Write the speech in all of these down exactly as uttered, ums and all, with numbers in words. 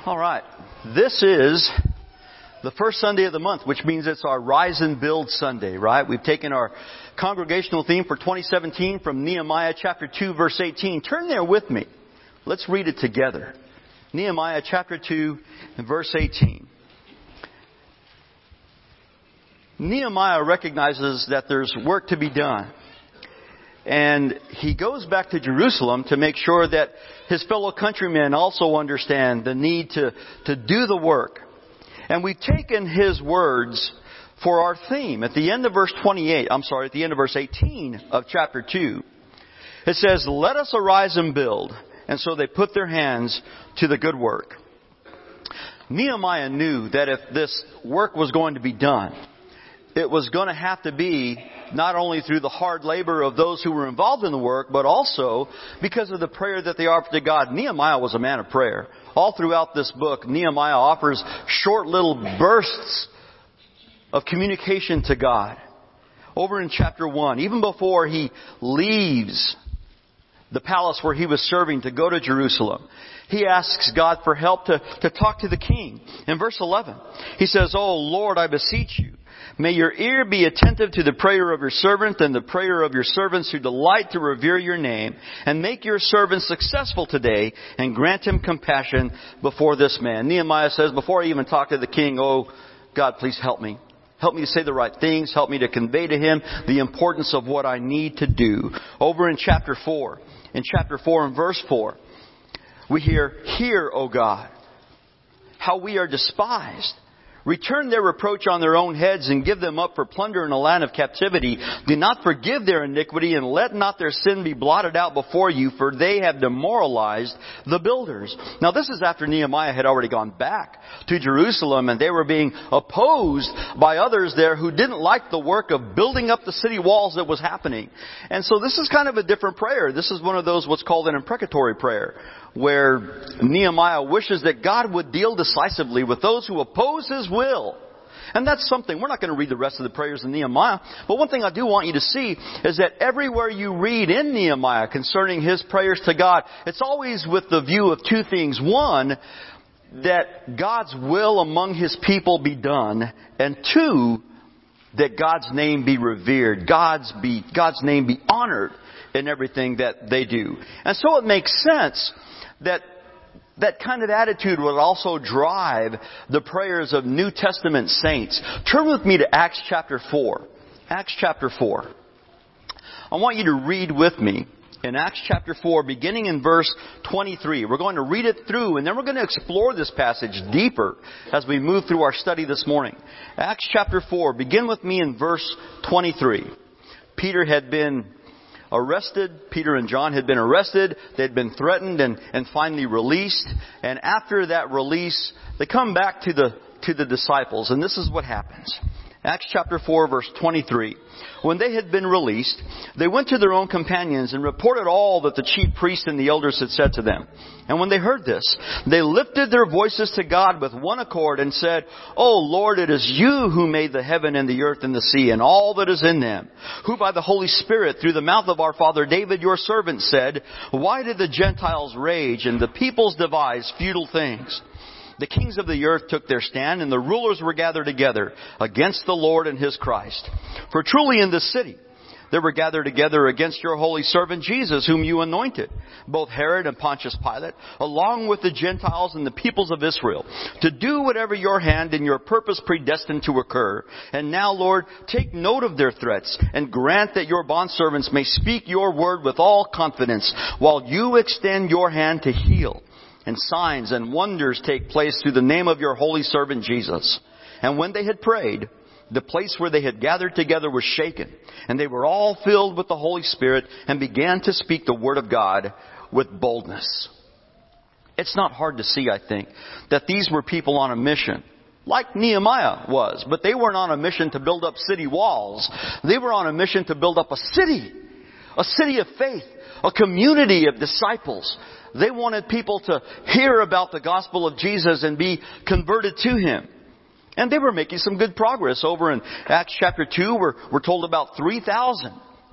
All right. This is the first Sunday of the month, which means it's our Rise and Build Sunday, right? We've taken our congregational theme for twenty seventeen from Nehemiah chapter two, verse eighteen. Turn there with me. Let's read it together. Nehemiah chapter two and verse eighteen. Nehemiah recognizes that there's work to be done. And he goes back to Jerusalem to make sure that his fellow countrymen also understand the need to, to do the work. And we've taken his words for our theme. At the end of verse twenty-eight, I'm sorry, at the end of verse eighteen of chapter two, it says, "Let us arise and build." And so they put their hands to the good work. Nehemiah knew that if this work was going to be done, it was going to have to be not only through the hard labor of those who were involved in the work, but also because of the prayer that they offered to God. Nehemiah was a man of prayer. All throughout this book, Nehemiah offers short little bursts of communication to God. Over in chapter one, even before he leaves the palace where he was serving to go to Jerusalem, he asks God for help to, to talk to the king. In verse eleven, he says, "Oh Lord, I beseech you, may your ear be attentive to the prayer of your servant and the prayer of your servants who delight to revere your name, and make your servant successful today, and grant him compassion before this man." Nehemiah says, before I even talk to the king, "Oh God, please help me. Help me to say the right things. Help me to convey to him the importance of what I need to do." Over in chapter four, in chapter four and verse four, we hear, "Hear, O God, how we are despised. Return their reproach on their own heads and give them up for plunder in a land of captivity. Do not forgive their iniquity and let not their sin be blotted out before you, for they have demoralized the builders." Now this is after Nehemiah had already gone back to Jerusalem, and they were being opposed by others there who didn't like the work of building up the city walls that was happening. And so this is kind of a different prayer. This is one of those what's called an imprecatory prayer, where Nehemiah wishes that God would deal decisively with those who oppose His will. And that's something. We're not going to read the rest of the prayers in Nehemiah. But one thing I do want you to see is that everywhere you read in Nehemiah concerning his prayers to God, it's always with the view of two things. One, that God's will among His people be done. And two, that God's name be revered. God's, be, God's name be honored in everything that they do. And so it makes sense that that kind of attitude would also drive the prayers of New Testament saints. Turn with me to Acts chapter four. Acts chapter four. I want you to read with me in Acts chapter four, beginning in verse twenty-three. We're going to read it through, and then we're going to explore this passage deeper as we move through our study this morning. Acts chapter four, begin with me in verse twenty-three. Peter had been arrested. Peter and John had been arrested. They'd been threatened and, and finally released. And after that release, they come back to the, to the disciples. And this is what happens. Acts chapter four, verse twenty-three. "When they had been released, they went to their own companions and reported all that the chief priests and the elders had said to them. And when they heard this, they lifted their voices to God with one accord and said, 'O Lord, it is you who made the heaven and the earth and the sea and all that is in them, who by the Holy Spirit through the mouth of our father David your servant said, why did the Gentiles rage and the peoples devise futile things? The kings of the earth took their stand, and the rulers were gathered together against the Lord and His Christ. For truly in this city they were gathered together against your holy servant Jesus, whom you anointed, both Herod and Pontius Pilate, along with the Gentiles and the peoples of Israel, to do whatever your hand and your purpose predestined to occur. And now, Lord, take note of their threats, and grant that your bondservants may speak your word with all confidence, while you extend your hand to heal. And signs and wonders take place through the name of your holy servant Jesus.' And when they had prayed, the place where they had gathered together was shaken, and they were all filled with the Holy Spirit and began to speak the word of God with boldness." It's not hard to see, I think, that these were people on a mission, like Nehemiah was. But they weren't on a mission to build up city walls. They were on a mission to build up a city, a city of faith, a community of disciples. They wanted people to hear about the gospel of Jesus and be converted to Him. And they were making some good progress. Over in Acts chapter two, we're, we're told about three thousand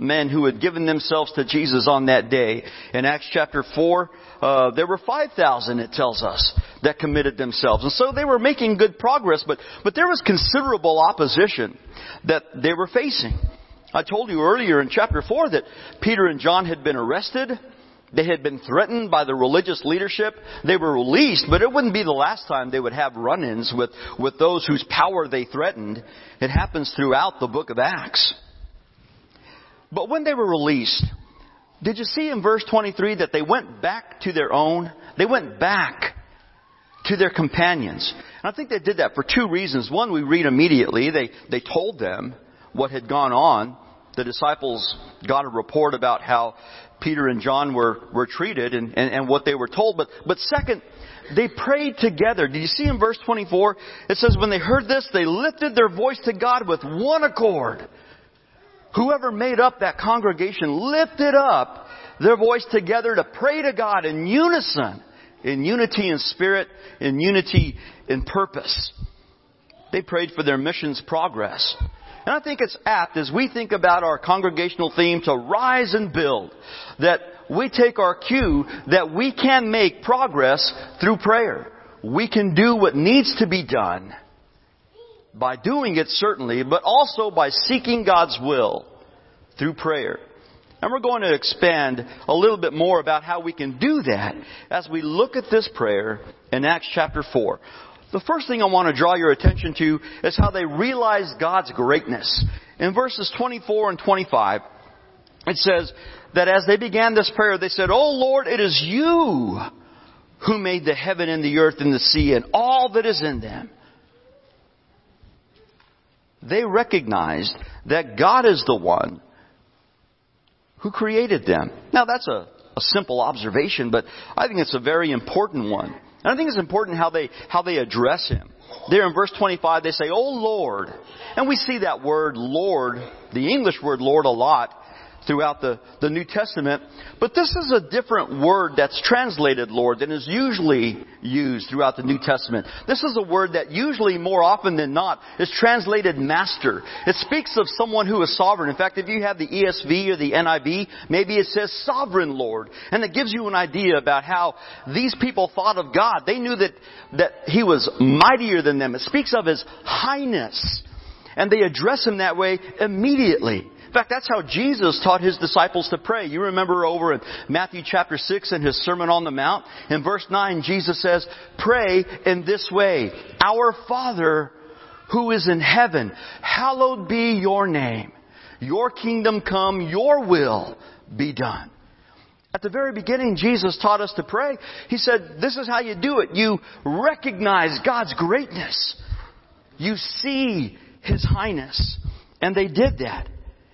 men who had given themselves to Jesus on that day. In Acts chapter four, uh, there were five thousand, it tells us, that committed themselves. And so they were making good progress, but, but there was considerable opposition that they were facing. I told you earlier in chapter four that Peter and John had been arrested. They had been threatened by the religious leadership. They were released, but it wouldn't be the last time they would have run-ins with, with those whose power they threatened. It happens throughout the book of Acts. But when they were released, did you see in verse twenty-three that they went back to their own? They went back to their companions. And I think they did that for two reasons. One, we read immediately. They, they told them what had gone on. The disciples got a report about how Peter and John were, were treated and, and, and what they were told. But, but second, they prayed together. Did you see in verse twenty-four? It says, when they heard this, they lifted their voice to God with one accord. Whoever made up that congregation lifted up their voice together to pray to God in unison, in unity in spirit, in unity in purpose. They prayed for their mission's progress. And I think it's apt as we think about our congregational theme to rise and build, that we take our cue that we can make progress through prayer. We can do what needs to be done by doing it certainly, but also by seeking God's will through prayer. And we're going to expand a little bit more about how we can do that as we look at this prayer in Acts chapter four. The first thing I want to draw your attention to is how they realized God's greatness. In verses twenty-four and twenty-five, it says that as they began this prayer, they said, "O Lord, it is you who made the heaven and the earth and the sea and all that is in them." They recognized that God is the one who created them. Now that's a, a simple observation, but I think it's a very important one. And I think it's important how they how they address Him. There in verse twenty-five, they say, "O Lord." And we see that word Lord, the English word Lord, a lot throughout the, the New Testament. But this is a different word that's translated Lord than is usually used throughout the New Testament. This is a word that usually, more often than not, is translated Master. It speaks of someone who is sovereign. In fact, if you have the E S V or the N I V, maybe it says Sovereign Lord. And it gives you an idea about how these people thought of God. They knew that, that He was mightier than them. It speaks of His highness. And they address Him that way immediately. In fact, that's how Jesus taught His disciples to pray. You remember over in Matthew chapter six in His Sermon on the Mount. In verse nine, Jesus says, "Pray in this way. Our Father who is in heaven, hallowed be your name. Your kingdom come, your will be done." At the very beginning, Jesus taught us to pray. He said, this is how you do it. You recognize God's greatness. You see His highness. And they did that.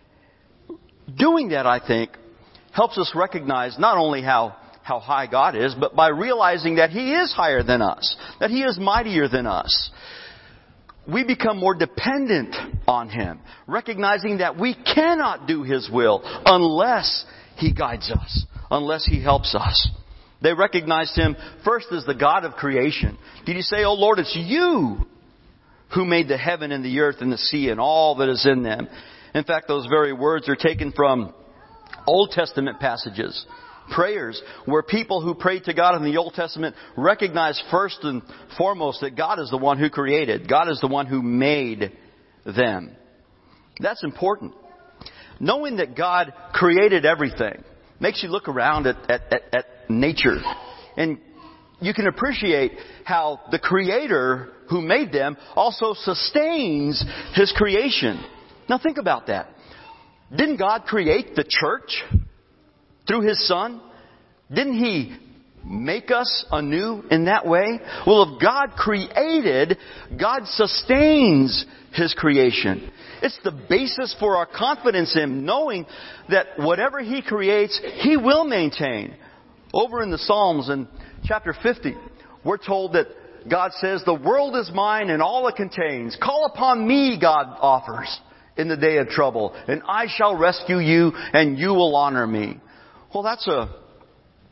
Doing that, I think, helps us recognize not only how, how high God is, but by realizing that He is higher than us, that He is mightier than us. We become more dependent on Him, recognizing that we cannot do His will unless He guides us, unless He helps us. They recognized Him first as the God of creation. Did you say, "Oh Lord, it's you who made the heaven and the earth and the sea and all that is in them"? In fact, those very words are taken from Old Testament passages, prayers, where people who prayed to God in the Old Testament recognized first and foremost that God is the one who created. God is the one who made them. That's important. Knowing that God created everything makes you look around at, at, at, at nature. And you can appreciate how the Creator who made them also sustains His creation. Now think about that. Didn't God create the church through His Son? Didn't He make us anew in that way? Well, if God created, God sustains His creation. It's the basis for our confidence in Him, knowing that whatever He creates, He will maintain. Over in the Psalms in chapter fifty, we're told that God says, "The world is mine and all it contains. Call upon me," God offers, "in the day of trouble, and I shall rescue you, and you will honor me." Well, that's a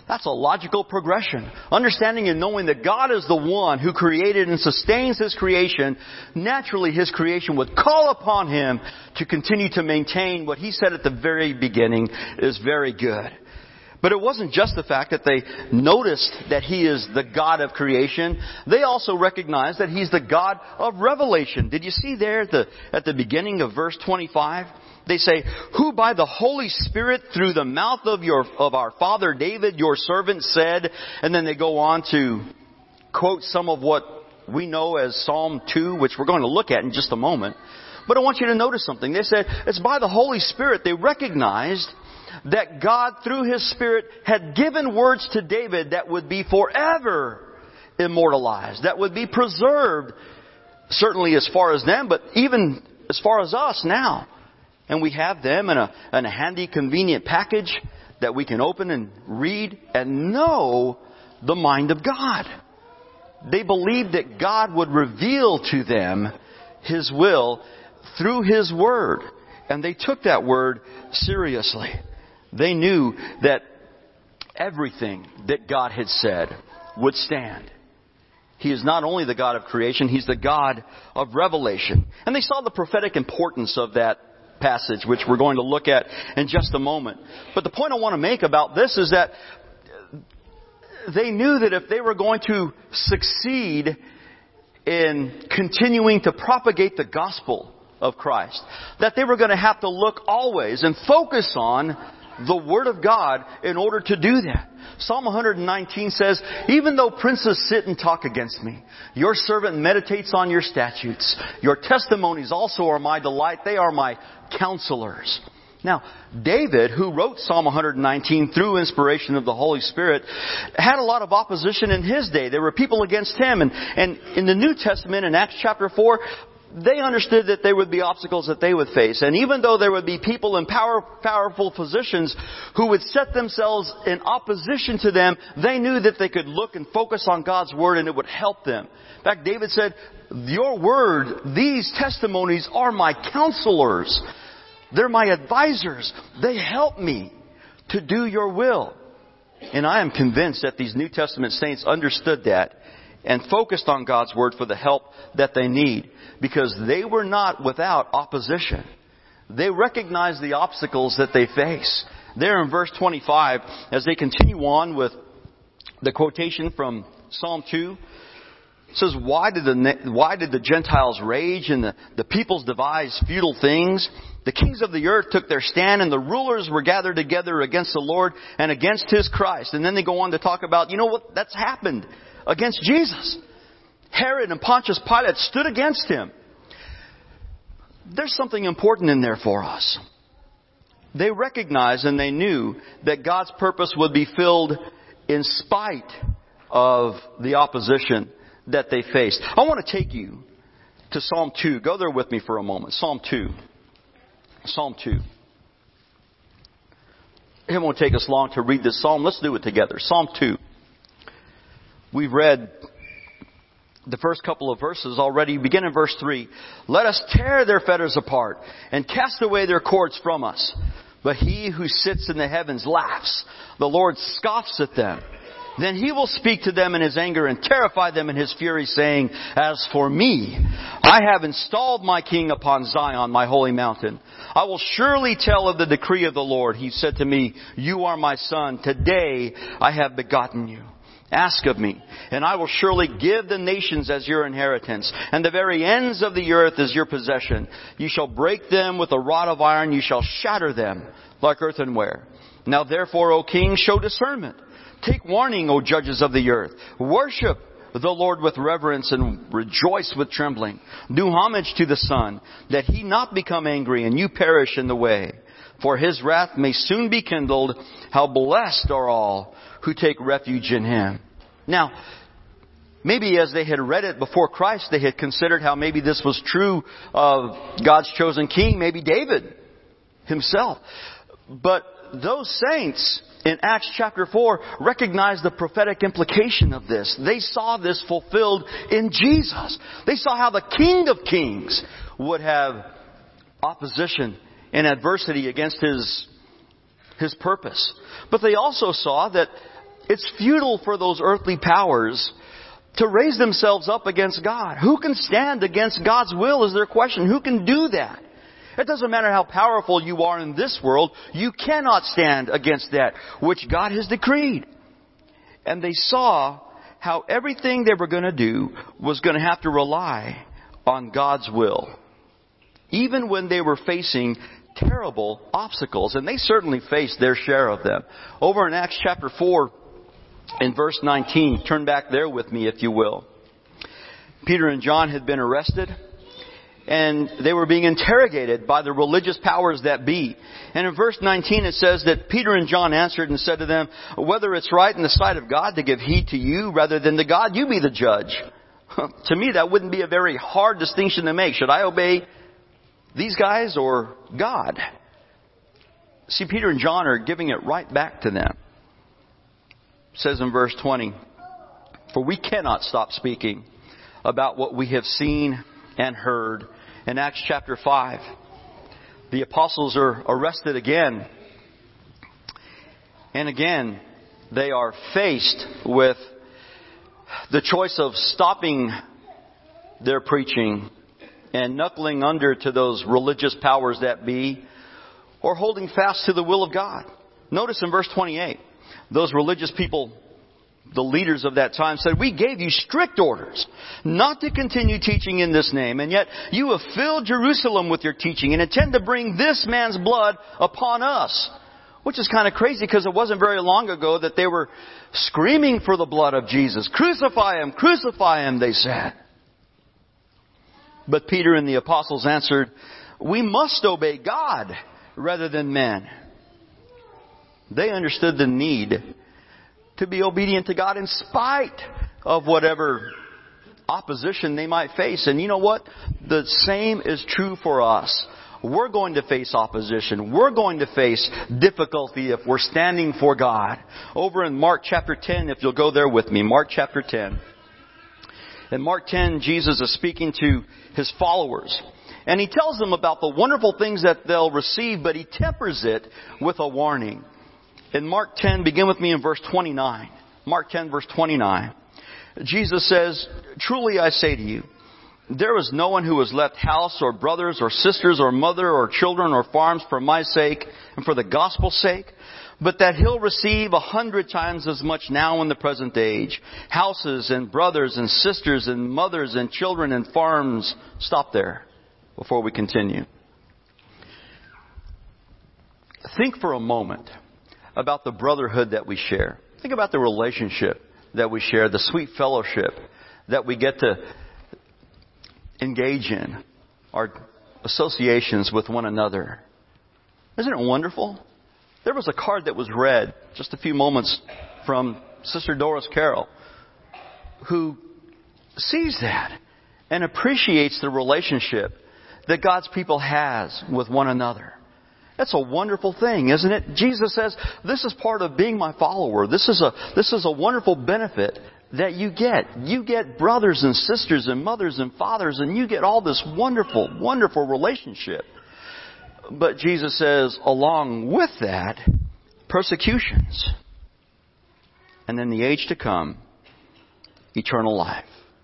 That's a logical progression. Understanding and knowing that God is the one who created and sustains His creation, naturally His creation would call upon Him to continue to maintain what He said at the very beginning is very good. But it wasn't just the fact that they noticed that He is the God of creation. They also recognized that He's the God of revelation. Did you see there at the, at the beginning of verse twenty-five? They say, who by the Holy Spirit through the mouth of your, of our father David, your servant said, and then they go on to quote some of what we know as Psalm two, which we're going to look at in just a moment. But I want you to notice something. They said, it's by the Holy Spirit. They recognized that God, through His Spirit, had given words to David that would be forever immortalized, that would be preserved, certainly as far as them, but even as far as us now. And we have them in a, in a handy, convenient package that we can open and read and know the mind of God. They believed that God would reveal to them His will through His Word. And they took that Word seriously. They knew that everything that God had said would stand. He is not only the God of creation, He's the God of revelation. And they saw the prophetic importance of that passage, which we're going to look at in just a moment. But the point I want to make about this is that they knew that if they were going to succeed in continuing to propagate the gospel of Christ, that they were going to have to look always and focus on the Word of God in order to do that. Psalm one nineteen says, even though princes sit and talk against me, your servant meditates on your statutes. Your testimonies also are my delight. They are my counselors. Now, David, who wrote Psalm one nineteen through inspiration of the Holy Spirit, had a lot of opposition in his day. There were people against him. And, and in the New Testament, in Acts chapter four, they understood that there would be obstacles that they would face. And even though there would be people in power, powerful positions who would set themselves in opposition to them, they knew that they could look and focus on God's Word and it would help them. In fact, David said, your Word, these testimonies are my counselors. They're my advisors. They help me to do your will. And I am convinced that these New Testament saints understood that and focused on God's Word for the help that they need. Because they were not without opposition. They recognized the obstacles that they face. There in verse twenty-five, as they continue on with the quotation from Psalm two, it says, why did the, why did the Gentiles rage and the, the peoples devise futile things? The kings of the earth took their stand and the rulers were gathered together against the Lord and against His Christ. And then they go on to talk about, you know what, that's happened against Jesus. Herod and Pontius Pilate stood against Him. There's something important in there for us. They recognized and they knew that God's purpose would be filled in spite of the opposition that they faced. I want to take you to Psalm two. Go there with me for a moment. Psalm two. Psalm two. It won't take us long to read this psalm. Let's do it together. Psalm two. We've read the first couple of verses already. Begin in verse three. Let us tear their fetters apart and cast away their cords from us. But He who sits in the heavens laughs. The Lord scoffs at them. Then He will speak to them in His anger and terrify them in His fury, saying, as for me, I have installed my King upon Zion, my holy mountain. I will surely tell of the decree of the Lord. He said to me, you are my son. Today I have begotten you. Ask of me, and I will surely give the nations as your inheritance, and the very ends of the earth as your possession. You shall break them with a rod of iron, you shall shatter them like earthenware. Now therefore, O king, show discernment. Take warning, O judges of the earth. Worship the Lord with reverence and rejoice with trembling. Do homage to the Son, that He not become angry and you perish in the way. For His wrath may soon be kindled. How blessed are all who take refuge in Him. Now, maybe as they had read it before Christ, they had considered how maybe this was true of God's chosen king, maybe David himself. But those saints in Acts chapter four recognized the prophetic implication of this. They saw this fulfilled in Jesus. They saw how the King of Kings would have opposition and adversity against His His purpose. But they also saw that It's futile for those earthly powers to raise themselves up against God. Who can stand against God's will is their question. Who can do that? It doesn't matter how powerful you are in this world. You cannot stand against that which God has decreed. And they saw how everything they were going to do was going to have to rely on God's will. Even when they were facing terrible obstacles. And they certainly faced their share of them. Over in Acts chapter four, in verse nineteen, turn back there with me if you will. Peter and John had been arrested. And they were being interrogated by the religious powers that be. And in verse nineteen it says that Peter and John answered and said to them, whether it's right in the sight of God to give heed to you rather than to God, you be the judge. To me, that wouldn't be a very hard distinction to make. Should I obey these guys or God? See, Peter and John are giving it right back to them. It says in verse twenty, for we cannot stop speaking about what we have seen and heard. In Acts chapter five, the apostles are arrested again. And again, they are faced with the choice of stopping their preaching and knuckling under to those religious powers that be, or holding fast to the will of God. Notice in verse twenty-eight, those religious people, the leaders of that time, said, we gave you strict orders not to continue teaching in this name, and yet you have filled Jerusalem with your teaching and intend to bring this man's blood upon us. Which is kind of crazy because it wasn't very long ago that they were screaming for the blood of Jesus. Crucify him, crucify him, they said. But Peter and the apostles answered, we must obey God rather than men. They understood the need to be obedient to God in spite of whatever opposition they might face. And you know what? The same is true for us. We're going to face opposition. We're going to face difficulty if we're standing for God. Over in Mark chapter ten, if you'll go there with me, Mark chapter ten. In Mark ten, Jesus is speaking to His followers. And He tells them about the wonderful things that they'll receive, but He tempers it with a warning. In Mark ten, begin with me in verse twenty-nine. Mark ten, verse twenty-nine. Jesus says, truly I say to you, there is no one who has left house or brothers or sisters or mother or children or farms for my sake and for the gospel's sake, but that he'll receive a hundred times as much now in the present age. Houses and brothers and sisters and mothers and children and farms. Stop there before we continue. Think for a moment about the brotherhood that we share. Think about the relationship that we share, the sweet fellowship that we get to engage in, our associations with one another. Isn't it wonderful? There was a card that was read just a few moments from Sister Doris Carroll, who sees that and appreciates the relationship that God's people has with one another. That's a wonderful thing, isn't it? Jesus says, this is part of being my follower. This is a, this is a wonderful benefit that you get. You get brothers and sisters and mothers and fathers, and you get all this wonderful, wonderful relationship. But Jesus says, along with that, persecutions. And in the age to come, eternal life.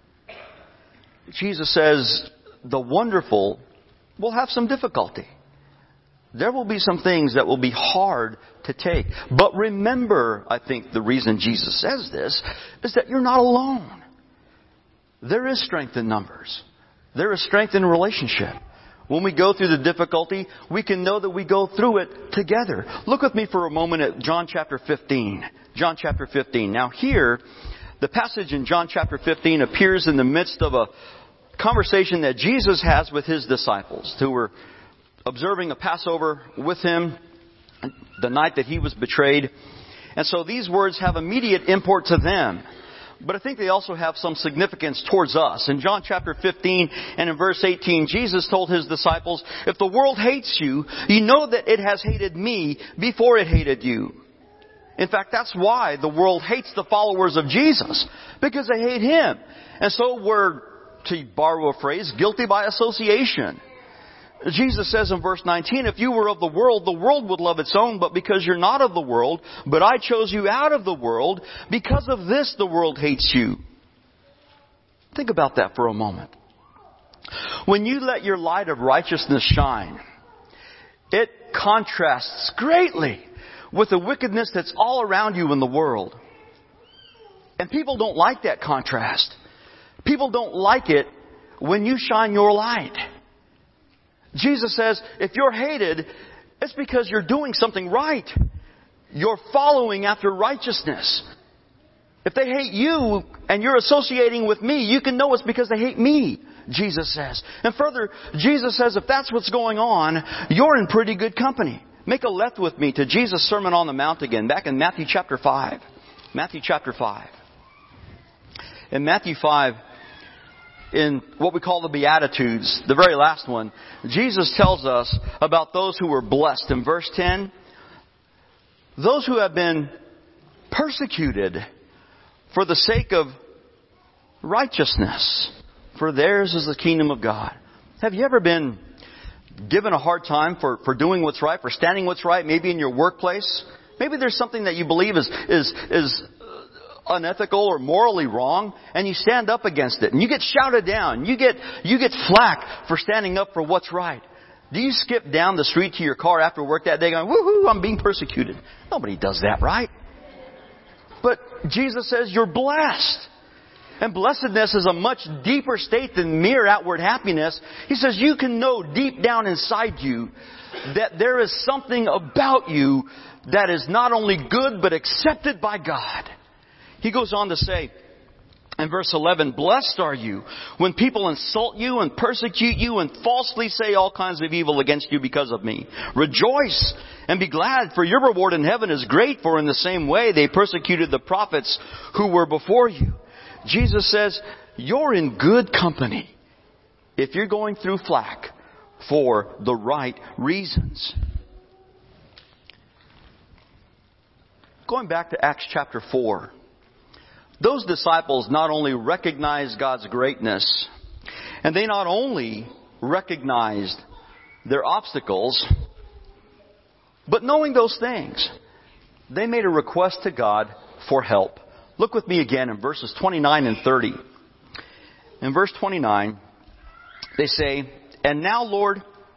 Jesus says, the wonderful will have some difficulty. There will be some things that will be hard to take. But remember, I think the reason Jesus says this is that you're not alone. There is strength in numbers. There is strength in relationship. When we go through the difficulty, we can know that we go through it together. Look with me for a moment at John chapter fifteen. John chapter fifteen. Now here, the passage in John chapter fifteen appears in the midst of a conversation that Jesus has with His disciples who were observing a Passover with Him the night that He was betrayed. And so these words have immediate import to them. But I think they also have some significance towards us. In John chapter fifteen and in verse eighteen, Jesus told His disciples, if the world hates you, you know that it has hated me before it hated you. In fact, that's why the world hates the followers of Jesus. Because they hate Him. And so we're, to borrow a phrase, guilty by association. Jesus says in verse nineteen, if you were of the world, the world would love its own, but because you're not of the world, but I chose you out of the world, because of this the world hates you. Think about that for a moment. When you let your light of righteousness shine, it contrasts greatly with the wickedness that's all around you in the world. And people don't like that contrast. People don't like it when you shine your light. Jesus says, if you're hated, it's because you're doing something right. You're following after righteousness. If they hate you and you're associating with me, you can know it's because they hate me, Jesus says. And further, Jesus says, if that's what's going on, you're in pretty good company. Make a left with me to Jesus' Sermon on the Mount again, back in Matthew chapter five. Matthew chapter five. In Matthew five, in what we call the Beatitudes, the very last one, Jesus tells us about those who were blessed. In verse ten, those who have been persecuted for the sake of righteousness, for theirs is the kingdom of God. Have you ever been given a hard time for, for doing what's right, for standing what's right, maybe in your workplace? Maybe there's something that you believe is is is unethical or morally wrong, and you stand up against it, and you get shouted down. You get you get flack for standing up for what's right. Do you skip down the street to your car after work that day going, woohoo, I'm being persecuted? Nobody does that, right? But Jesus says you're blessed. And blessedness is a much deeper state than mere outward happiness. He says you can know deep down inside you that there is something about you that is not only good but accepted by God. He goes on to say in verse eleven, blessed are you when people insult you and persecute you and falsely say all kinds of evil against you because of me. Rejoice and be glad, for your reward in heaven is great, for in the same way they persecuted the prophets who were before you. Jesus says, you're in good company if you're going through flack for the right reasons. Going back to Acts chapter four. Those disciples not only recognized God's greatness, and they not only recognized their obstacles, but knowing those things, they made a request to God for help. Look with me again in verses twenty-nine and thirty. In verse twenty-nine, they say, and now, Lord,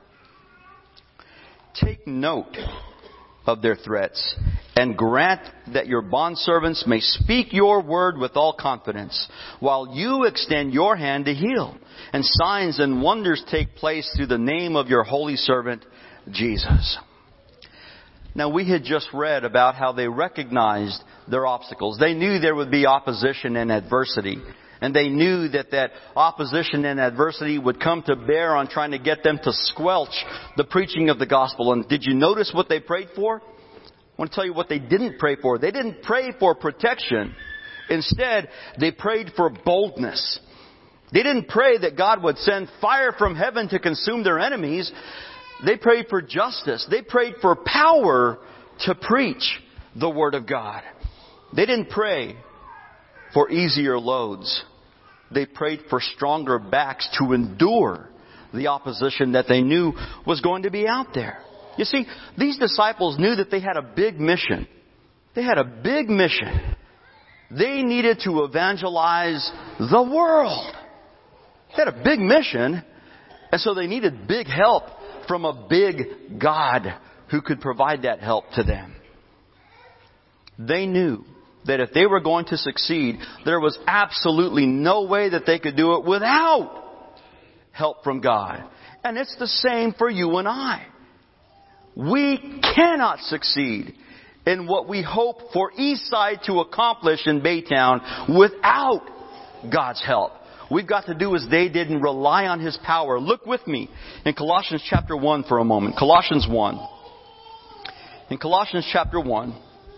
take note of their threats, and grant that your bondservants may speak your word with all confidence, while you extend your hand to heal, and signs and wonders take place through the name of your holy servant, Jesus. Now, we had just read about how they recognized their obstacles. They knew there would be opposition and adversity. And they knew that that opposition and adversity would come to bear on trying to get them to squelch the preaching of the gospel. And did you notice what they prayed for? I want to tell you what they didn't pray for. They didn't pray for protection. Instead, they prayed for boldness. They didn't pray that God would send fire from heaven to consume their enemies. They prayed for justice. They prayed for power to preach the Word of God. They didn't pray for easier loads. They prayed for stronger backs to endure the opposition that they knew was going to be out there. You see, these disciples knew that they had a big mission. They had a big mission. They needed to evangelize the world. They had a big mission, and so they needed big help from a big God who could provide that help to them. They knew that if they were going to succeed, there was absolutely no way that they could do it without help from God. And it's the same for you and I. We cannot succeed in what we hope for Eastside to accomplish in Baytown without God's help. We've got to do as they did and rely on His power. Look with me in Colossians chapter one for a moment. Colossians one. In Colossians chapter one,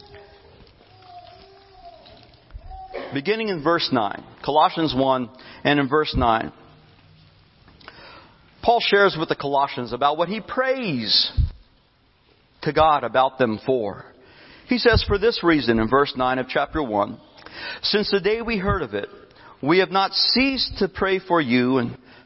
beginning in verse nine. Colossians one and in verse nine. Paul shares with the Colossians about what he prays to God about them for. He says, for this reason, in verse nine of chapter one, since the day we heard of it, we have not ceased to pray for you and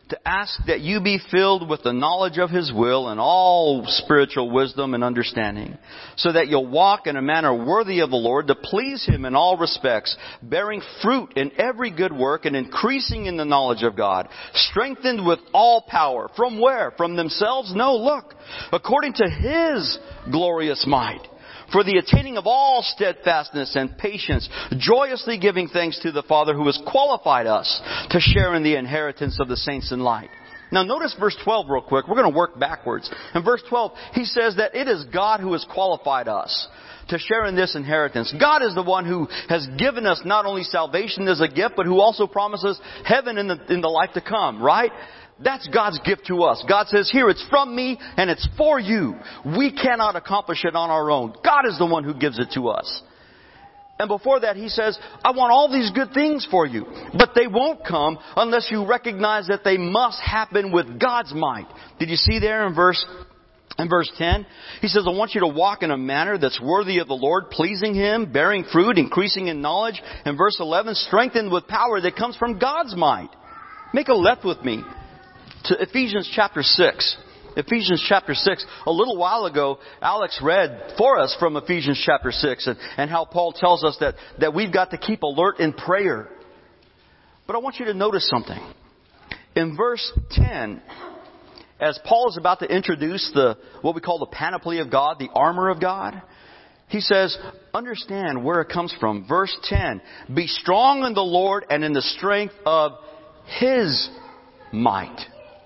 to ask that you be filled with the knowledge of His will and all spiritual wisdom and understanding, so that you'll walk in a manner worthy of the Lord, to please Him in all respects, bearing fruit in every good work and increasing in the knowledge of God, strengthened with all power. From where? From themselves? No, look, according to His glorious might, for the attaining of all steadfastness and patience, joyously giving thanks to the Father who has qualified us to share in the inheritance of the saints in light. Now notice verse twelve real quick. We're going to work backwards. In verse twelve, he says that it is God who has qualified us to share in this inheritance. God is the one who has given us not only salvation as a gift, but who also promises heaven in the, in the life to come, right? That's God's gift to us. God says, here, it's from me and it's for you. We cannot accomplish it on our own. God is the one who gives it to us. And before that, He says, I want all these good things for you. But they won't come unless you recognize that they must happen with God's might. Did you see there in verse In verse ten, He says, I want you to walk in a manner that's worthy of the Lord, pleasing Him, bearing fruit, increasing in knowledge. In verse eleven, strengthened with power that comes from God's might. Make a left with me to Ephesians chapter six. Ephesians chapter six. A little while ago, Alex read for us from Ephesians chapter six and, and how Paul tells us that, that we've got to keep alert in prayer. But I want you to notice something. In verse ten, as Paul is about to introduce the what we call the panoply of God, the armor of God, he says, understand where it comes from. Verse ten, be strong in the Lord and in the strength of His might.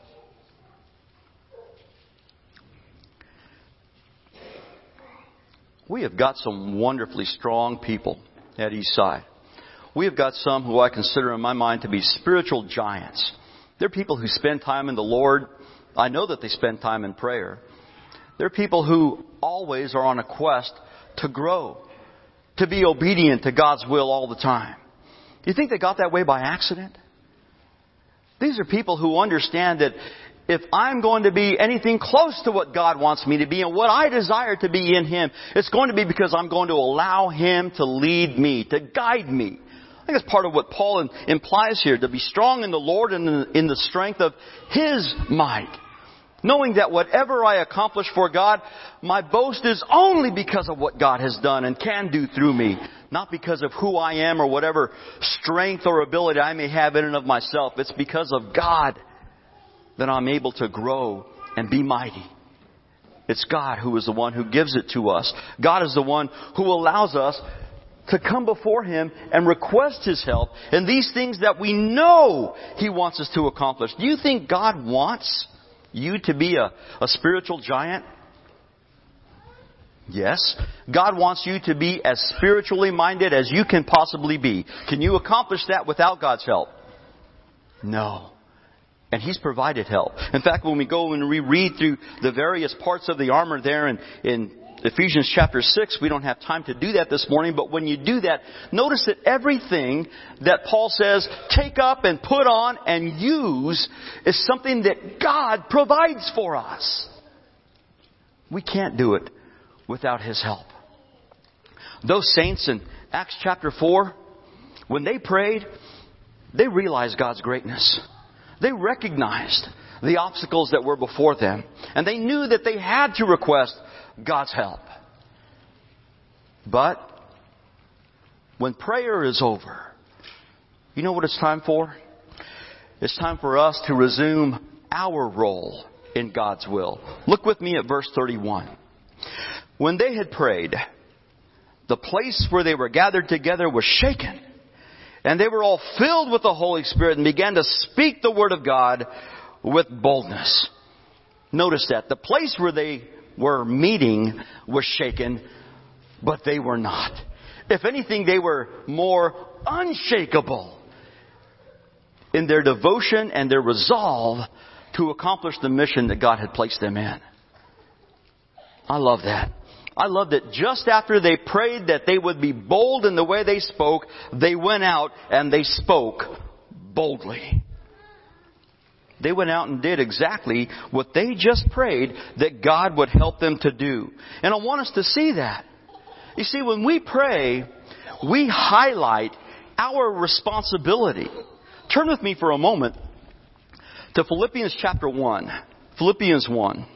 We have got some wonderfully strong people at Eastside. We have got some who I consider in my mind to be spiritual giants. They're people who spend time in the Lord. I know that they spend time in prayer. They're people who always are on a quest to grow, to be obedient to God's will all the time. Do you think they got that way by accident? These are people who understand that if I'm going to be anything close to what God wants me to be and what I desire to be in Him, it's going to be because I'm going to allow Him to lead me, to guide me. I think that's part of what Paul implies here, to be strong in the Lord and in the strength of His might. Knowing that whatever I accomplish for God, my boast is only because of what God has done and can do through me. Not because of who I am or whatever strength or ability I may have in and of myself. It's because of God that I'm able to grow and be mighty. It's God who is the one who gives it to us. God is the one who allows us to come before Him and request His help in these things that we know He wants us to accomplish. Do you think God wants you to be a, a spiritual giant? Yes. God wants you to be as spiritually minded as you can possibly be. Can you accomplish that without God's help? No. And He's provided help. In fact, when we go and we read through the various parts of the armor there in, in Ephesians chapter six, we don't have time to do that this morning, but when you do that, notice that everything that Paul says, take up and put on and use, is something that God provides for us. We can't do it without His help. Those saints in Acts chapter four, when they prayed, they realized God's greatness. They recognized the obstacles that were before them. And they knew that they had to request God's help. But when prayer is over, you know what it's time for? It's time for us to resume our role in God's will. Look with me at verse thirty-one. When they had prayed, the place where they were gathered together was shaken. And they were all filled with the Holy Spirit and began to speak the Word of God with boldness. Notice that. The place where they were meeting was shaken, but they were not. If anything, they were more unshakable in their devotion and their resolve to accomplish the mission that God had placed them in. I love that. I love that just after they prayed that they would be bold in the way they spoke, they went out and they spoke boldly. They went out and did exactly what they just prayed that God would help them to do. And I want us to see that. You see, when we pray, we highlight our responsibility. Turn with me for a moment to Philippians chapter one. Philippians one.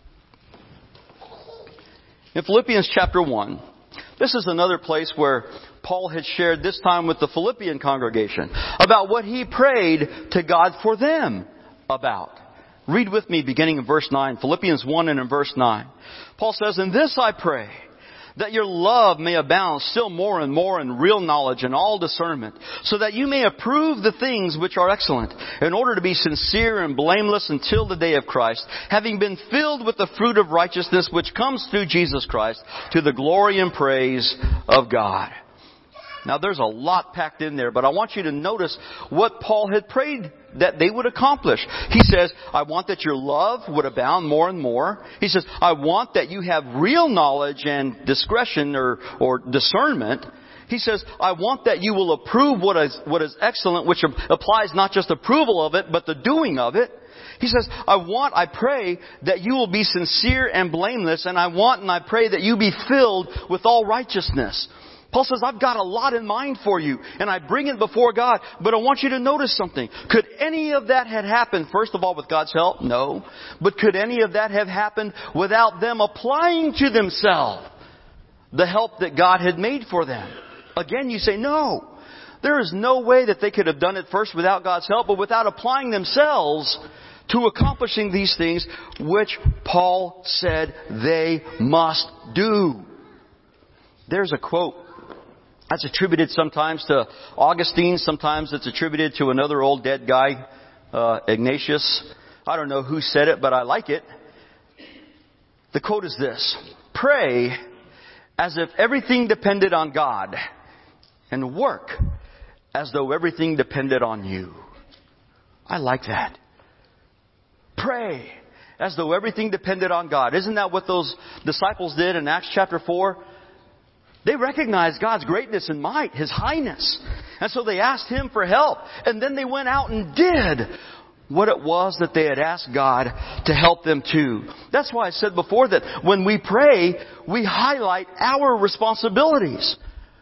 In Philippians chapter one, this is another place where Paul had shared this time with the Philippian congregation about what he prayed to God for them about. Read with me beginning in verse nine, Philippians one and in verse nine. Paul says, "In this I pray, that your love may abound still more and more in real knowledge and all discernment, so that you may approve the things which are excellent, in order to be sincere and blameless until the day of Christ, having been filled with the fruit of righteousness which comes through Jesus Christ, to the glory and praise of God." Now there's a lot packed in there, but I want you to notice what Paul had prayed that they would accomplish. He says, I want that your love would abound more and more. He says, I want that you have real knowledge and discretion or, or discernment. He says, I want that you will approve what is, what is excellent, which applies not just approval of it, but the doing of it. He says, I want, I pray that you will be sincere and blameless, and I want and I pray that you be filled with all righteousness. Paul says, I've got a lot in mind for you, and I bring it before God, but I want you to notice something. Could any of that have happened, first of all, with God's help? No. But could any of that have happened without them applying to themselves the help that God had made for them? Again, you say, no. There is no way that they could have done it first without God's help, but without applying themselves to accomplishing these things, which Paul said they must do. There's a quote that's attributed sometimes to Augustine. Sometimes it's attributed to another old dead guy, uh, Ignatius. I don't know who said it, but I like it. The quote is this: pray as if everything depended on God, and work as though everything depended on you. I like that. Pray as though everything depended on God. Isn't that what those disciples did in Acts chapter four? They recognized God's greatness and might, His highness. And so they asked Him for help. And then they went out and did what it was that they had asked God to help them to. That's why I said before that when we pray, we highlight our responsibilities.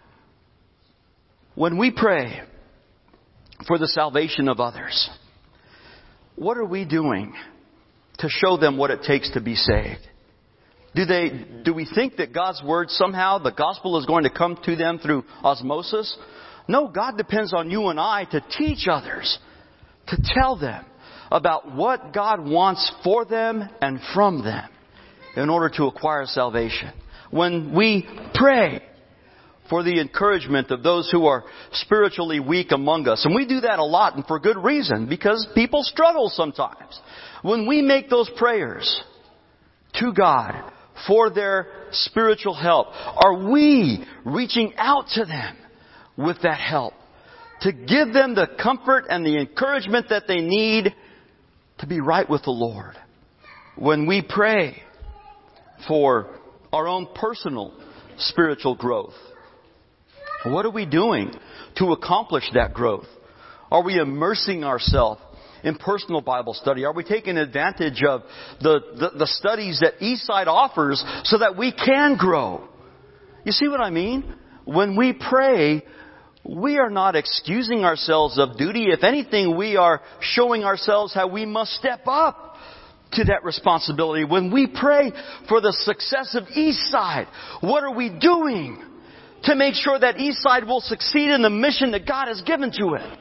When we pray for the salvation of others, what are we doing to show them what it takes to be saved? Do they, do we think that God's Word somehow, the gospel is going to come to them through osmosis? No, God depends on you and I to teach others, to tell them about what God wants for them and from them in order to acquire salvation. When we pray for the encouragement of those who are spiritually weak among us, and we do that a lot and for good reason, because people struggle sometimes. When we make those prayers to God for their spiritual help, are we reaching out to them with that help to give them the comfort and the encouragement that they need to be right with the Lord? When we pray for our own personal spiritual growth, what are we doing to accomplish that growth? Are we immersing ourselves in personal Bible study? Are we taking advantage of the, the, the studies that Eastside offers so that we can grow? You see what I mean? When we pray, we are not excusing ourselves of duty. If anything, we are showing ourselves how we must step up to that responsibility. When we pray for the success of Eastside, what are we doing to make sure that Eastside will succeed in the mission that God has given to it?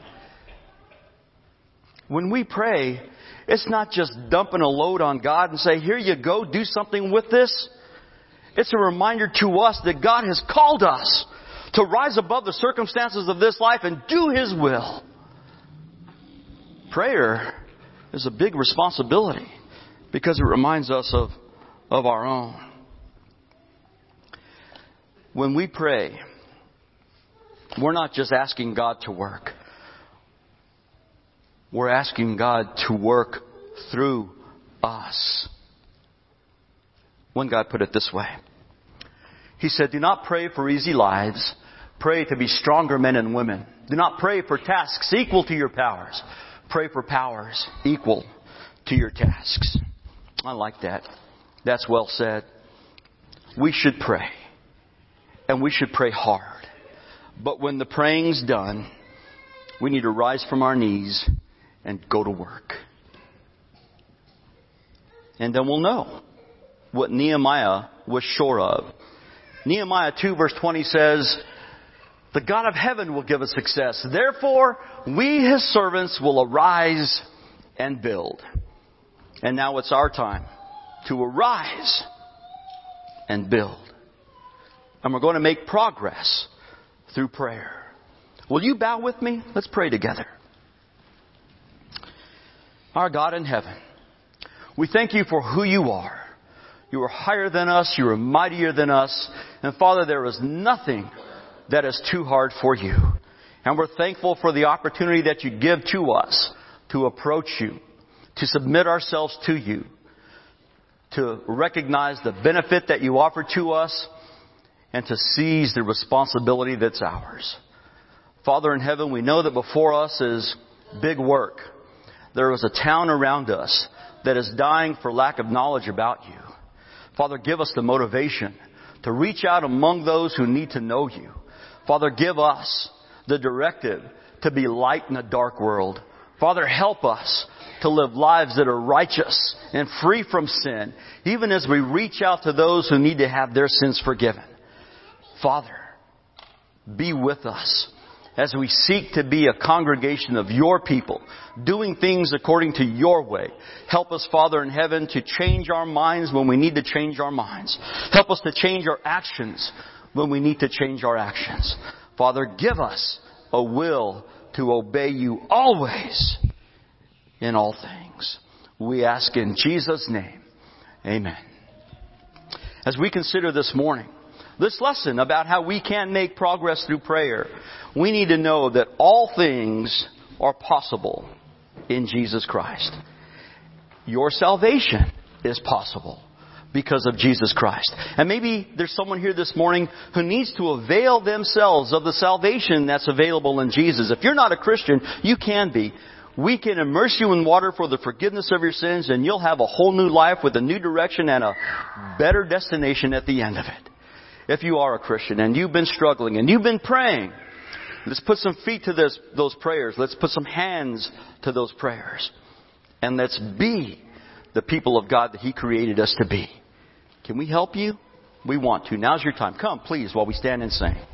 When we pray, it's not just dumping a load on God and say, here you go, do something with this. It's a reminder to us that God has called us to rise above the circumstances of this life and do His will. Prayer is a big responsibility because it reminds us of, of our own. When we pray, we're not just asking God to work. We're asking God to work through us. One guy put it this way. He said, do not pray for easy lives. Pray to be stronger men and women. Do not pray for tasks equal to your powers. Pray for powers equal to your tasks. I like that. That's well said. We should pray. And we should pray hard. But when the praying's done, we need to rise from our knees and go to work. And then we'll know what Nehemiah was sure of. Nehemiah two verse twenty says, the God of heaven will give us success. Therefore, we his servants will arise and build. And now it's our time to arise and build. And we're going to make progress through prayer. Will you bow with me? Let's pray together. Our God in heaven, we thank you for who you are. You are higher than us. You are mightier than us. And Father, there is nothing that is too hard for you. And we're thankful for the opportunity that you give to us to approach you, to submit ourselves to you, to recognize the benefit that you offer to us, and to seize the responsibility that's ours. Father in heaven, we know that before us is big work. There is a town around us that is dying for lack of knowledge about you. Father, give us the motivation to reach out among those who need to know you. Father, give us the directive to be light in a dark world. Father, help us to live lives that are righteous and free from sin, even as we reach out to those who need to have their sins forgiven. Father, be with us as we seek to be a congregation of your people, doing things according to your way. Help us, Father in heaven, to change our minds when we need to change our minds. Help us to change our actions when we need to change our actions. Father, give us a will to obey you always in all things. We ask in Jesus' name. Amen. As we consider this morning, this lesson about how we can make progress through prayer, we need to know that all things are possible in Jesus Christ. Your salvation is possible because of Jesus Christ. And maybe there's someone here this morning who needs to avail themselves of the salvation that's available in Jesus. If you're not a Christian, you can be. We can immerse you in water for the forgiveness of your sins, and you'll have a whole new life with a new direction and a better destination at the end of it. If you are a Christian and you've been struggling and you've been praying, let's put some feet to this, those prayers. Let's put some hands to those prayers. And let's be the people of God that He created us to be. Can we help you? We want to. Now's your time. Come, please, while we stand and sing.